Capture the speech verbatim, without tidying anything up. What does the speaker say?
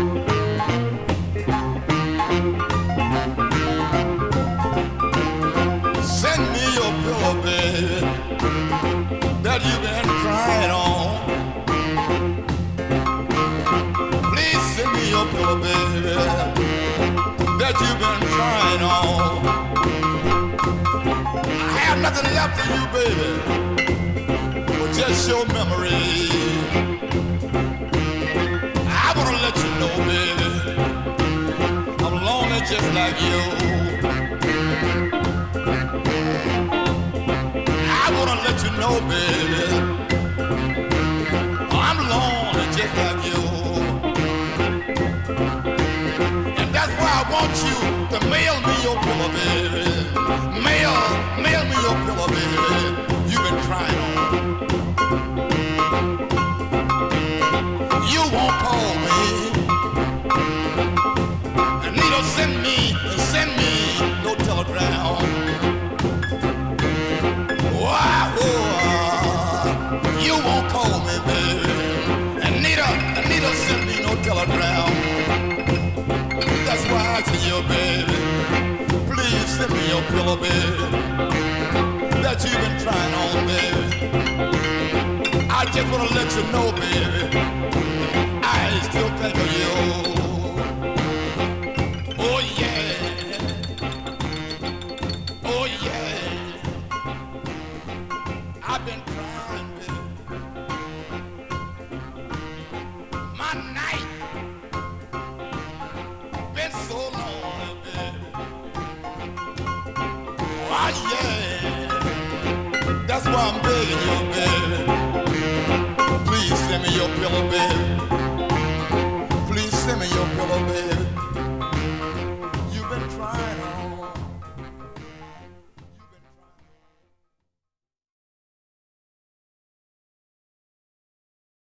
Send me your pillow, baby, that you've been crying on. Please send me your pillow, baby, that you've been crying on. I have nothing left for you, baby, but just your memory. I wanna let you know, baby, I'm lonely just like you. I wanna let you know, baby, I'm lonely just like you. And that's why I want you to mail me your pillow, baby. Mail, mail me your pillow, baby, you've been crying on. You won't call me. Anita, send me, send me no telegram. Wow, you won't call me, baby. Anita, Anita, send me no telegram. That's why I say, yo, baby, please send me your pillow, baby, that you've been trying on, baby. I just wanna let you know, baby, I still think of you. Oh yeah, oh yeah. I've been crying, baby. My night been so long, baby. Oh yeah. That's why I'm begging you, baby. Please send me your pillow, baby,